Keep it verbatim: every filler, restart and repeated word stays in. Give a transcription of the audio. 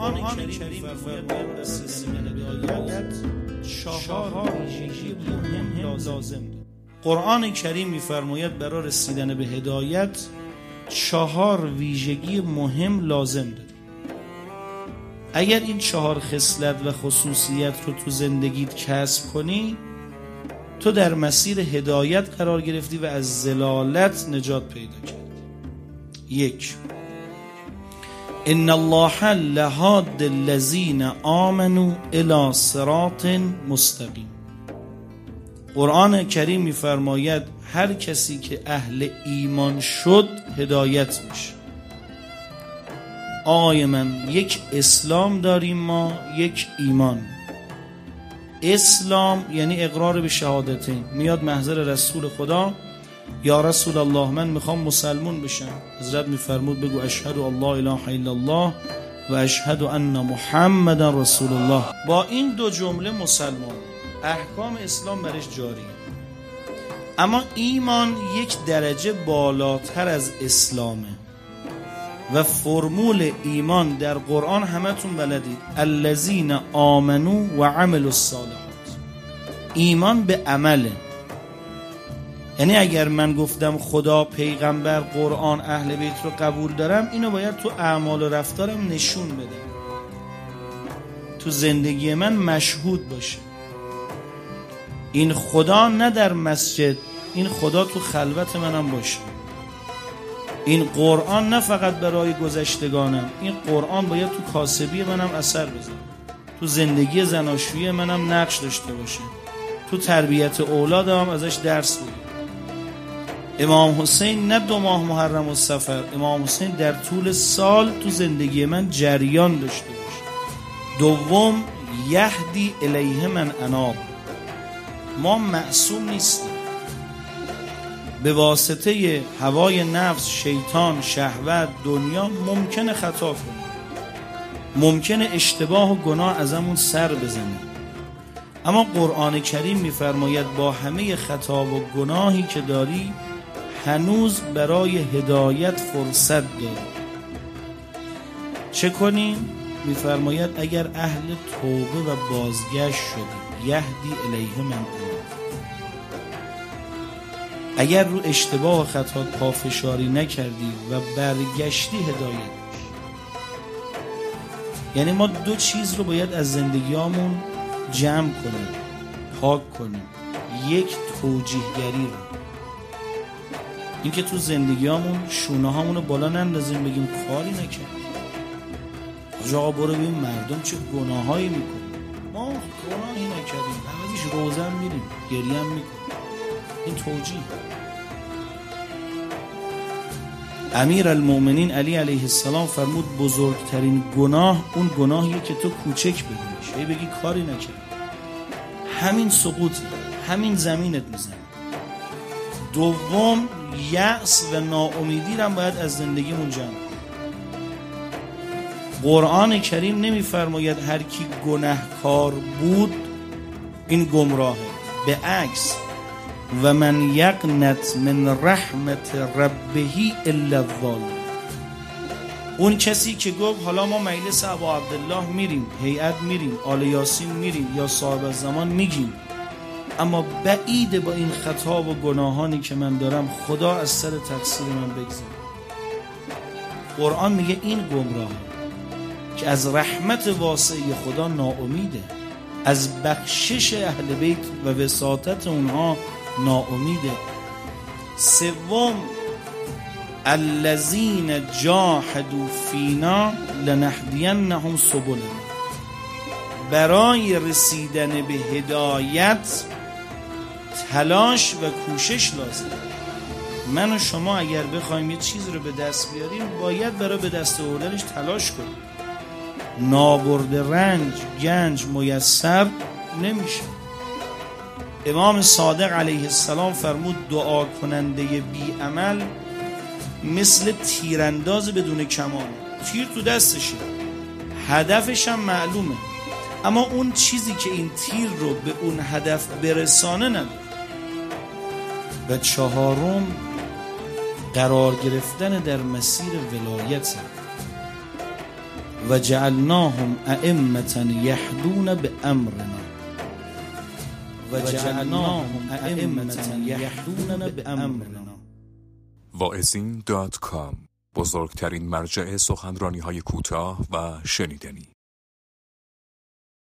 قرآن کریم فرمود بر رسیدن هدایت چهار ویژگی مهم لازم دارد. قرآن کریم می‌فرماید برای رسیدن به هدایت چهار ویژگی مهم لازم دارد. اگر این چهار خصلت و خصوصیت رو تو زندگیت کسب کنی، تو در مسیر هدایت قرار گرفتی و از ضلالت نجات پیدا کردی. یک، ان الله لهاد الذین آمنوا الی صراط مستقیم. قرآن کریم می‌فرماید هر کسی که اهل ایمان شد هدایت میشه. آقای من، یک اسلام داریم ما، یک ایمان. اسلام یعنی اقرار به شهادتین. میاد محضر رسول خدا، یا رسول الله من میخوام مسلمون بشم. حضرت میفرمود بگو اشهد ان لا اله الا الله و اشهد ان محمد رسول الله. با این دو جمله مسلمان، احکام اسلام برش جاریه. اما ایمان یک درجه بالاتر از اسلامه و فرمول ایمان در قرآن همتون بلدید، الذین آمنوا و عملوا الصالحات. ایمان به عمله. یعنی اگر من گفتم خدا، پیغمبر، قرآن، اهل بیت رو قبول دارم، اینو باید تو اعمال و رفتارم نشون بدم، تو زندگی من مشهود باشه. این خدا نه در مسجد، این خدا تو خلوت منم باشه. این قرآن نه فقط برای گذشتگانم، این قرآن باید تو کاسبی منم اثر بذاره، تو زندگی زناشویی منم نقش داشته باشه، تو تربیت اولادم ازش درس بگیرم. امام حسین نه دو ماه محرم و صفر، امام حسین در طول سال تو زندگی من جریان داشته باشه. دوم، یهدی الیه من اناب. ما معصوم نیستیم. به واسطه هوای نفس، شیطان، شهوت، دنیا ممکنه خطا کنیم، ممکنه اشتباه و گناه ازمون سر بزنه. اما قرآن کریم میفرماید با همه خطا و گناهی که داری هنوز برای هدایت فرصت داری. چه کنیم؟ میفرماید اگر اهل توبه و بازگشت شدی، یهدی الیه من اناب. اگر رو اشتباه و خطا پافشاری نکردی و برگشتی هدایت میشی. یعنی ما دو چیز رو باید از زندگیامون جمع کنیم، پاک کنیم. یک، توجیهگری رو، این که تو زندگیامون شونه هامون رو بالا نندازیم بگیم کاری نکردیم. آقا برو ببین مردم چه گناهایی میکنن، ما گناهی نکردیم، عوضش روزن میریم گریه هم میکنیم. این توجیه. امیر المؤمنین علی علیه السلام فرمود بزرگترین گناه اون گناهیه که تو کوچک بدونیش، ای بگی کاری نکردی، همین سقوطی، همین زمینت میزنه. دوم، یأس و ناامیدی رو باید از زندگیمون جمع کنیم. قرآن کریم نمیفرماید هر کی گناهکار بود این گمراهه، به عکس و من یقنط من رحمت ربه الا الظالم. اون کسی که گفت حالا ما مجلس ابا عبدالله میریم، هیئت میریم، آل یاسین میریم یا صاحب الزمان میگیم، اما بعیده با این خطا و گناهانی که من دارم خدا از سر تقصیر من بگذره. قرآن میگه این گمراه که از رحمت واسعه خدا ناامیده، از بخشش اهل بیت و وساطت اونها ناامیده. سوم، الذین جاهدوا فینا لنهدینهم سبلنا. برای رسیدن به هدایت تلاش و کوشش لازم. من و شما اگر بخوایم یه چیز رو به دست بیاریم باید برای به دست آوردنش تلاش کنیم. نابرد رنج گنج میسر نمیشه. امام صادق علیه السلام فرمود دعا کننده بی عمل مثل تیرانداز بدون کمان. تیر تو دستشه، هدفش هم معلومه، اما اون چیزی که این تیر رو به اون هدف برسانه نداره. و چهارم، قرار گرفتن در مسیر ولایت. و جعلناهم ائمة یهدون بأمرنا و جعلناهم ائمة یهدون بأمرنا. واعظین دات کام، بزرگترین مرجع سخنرانی های کوتاه و شنیدنی.